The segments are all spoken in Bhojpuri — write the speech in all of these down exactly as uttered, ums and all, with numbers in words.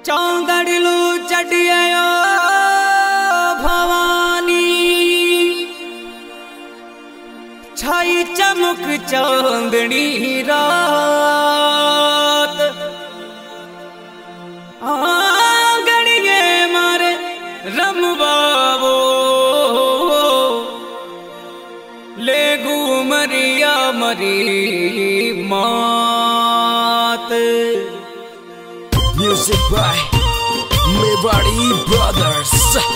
चौंगड़लू चढ़ियो भवानी छाई चमक चांदनी रात आंगड़िए मारे रमबाबो ले घूमरिया मरी मात। Music by Mewari Brothers.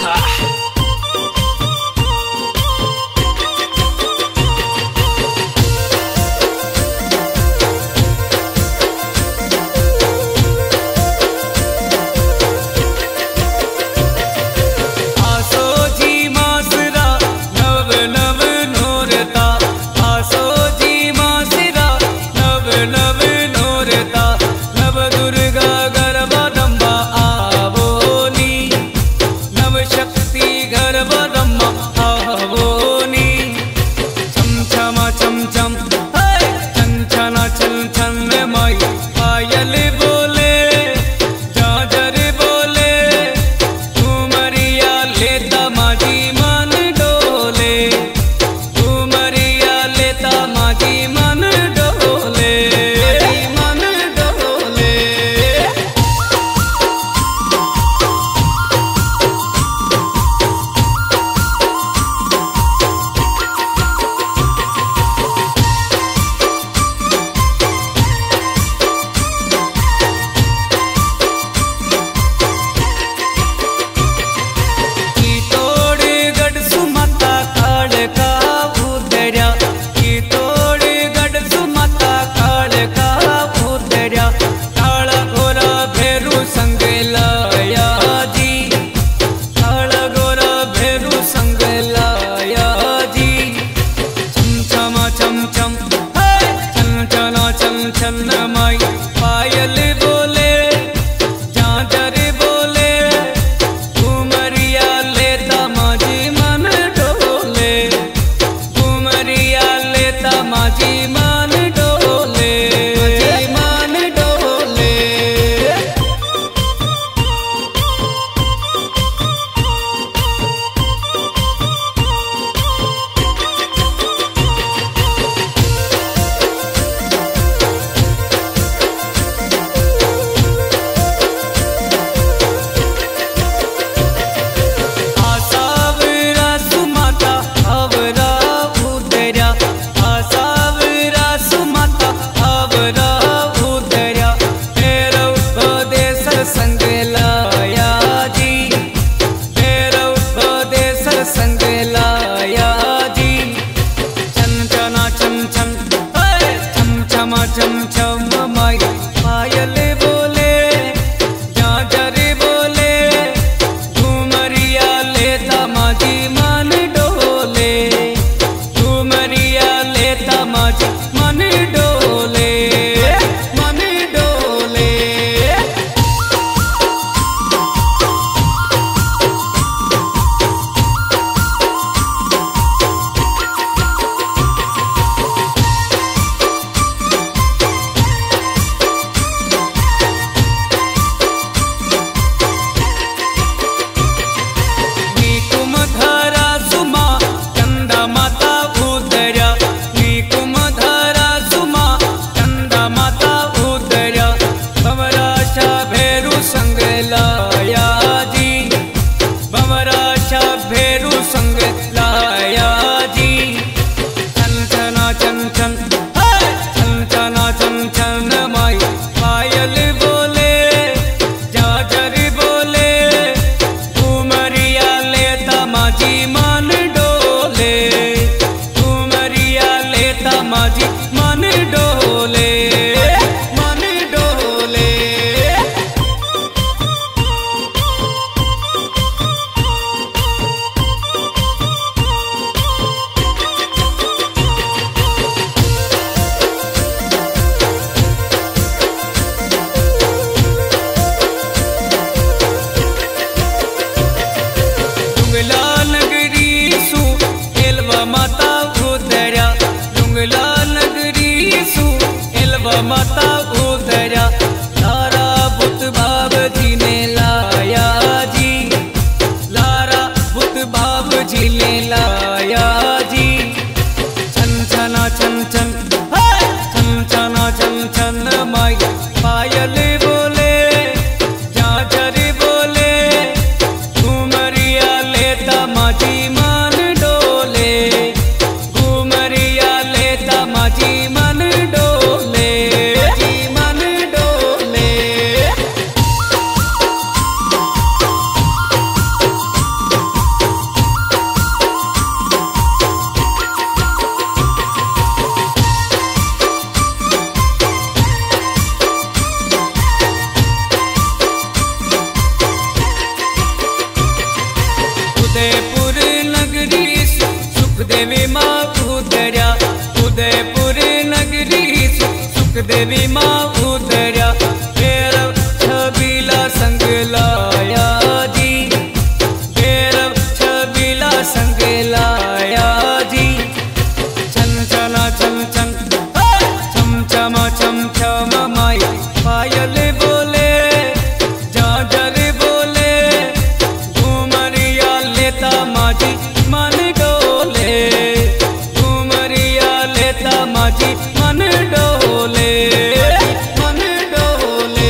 पायल बोले झांझर बोले घुमरिया लेता माझी मन डोले घुमरिया लेता माझी मन डोले मन डोले। चम चम माई पायल बोले झांझर बोले घुमरिया लेता माझी मन डोले घुमरिया लेता माझी मन डोले मन डोले। देवी माँ उतर्या भैरव छबीला संग लाया जी, भैरव छबीला संग लाया जी। छन छना छन छन छम छमा छम छम माई पायल बोले, झांझर बोले, घूमरिया लेता माझी मन डोले, घूमरिया लेता माझी मन डोले, मन डोले।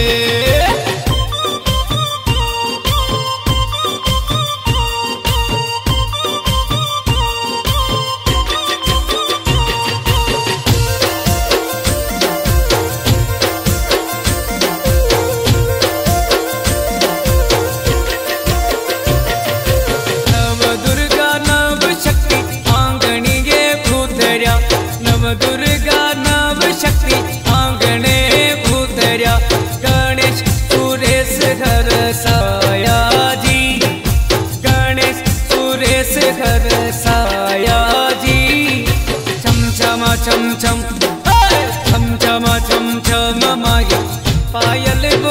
नव दुर्गा नव शक्ति आंगणी गे उतर्या, नव दुर्गा नव शक्ति आंगणे उतर्या। गणेश सुरेश हरसाया जी, गणेश सुरेश हरसाया जी। छम छमा छम छम छम छमा छम छम माई पायल